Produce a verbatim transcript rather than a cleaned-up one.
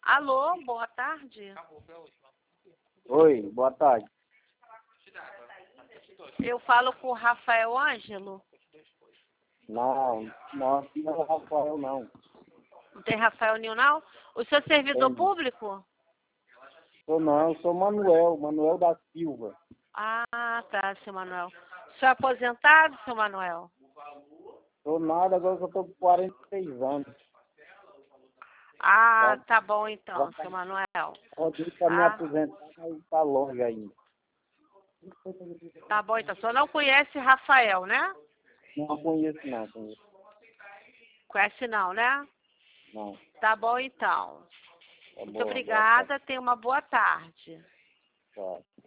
Alô, boa tarde. Oi, boa tarde. Eu falo com o Rafael Ângelo. Não, não, não é Rafael, não. Não tem Rafael nenhum, não? O seu servidor Tem. público? Sou não, sou Manuel, Manuel da Silva. Ah, tá, seu Manuel. O senhor é aposentado, seu Manuel? Sou nada, agora que eu tô com quarenta e seis anos. Ah, Tá? tá bom então, Já tá, seu Manuel. pode pra me Ah, aposentar, mas tá longe ainda. tá bom então. O senhor não conhece Rafael, né? Não conheço não, conheço. Conhece não, né? Não. Tá bom então. Tá Muito bom, boa tarde. obrigada, tenha uma boa tarde. Tá.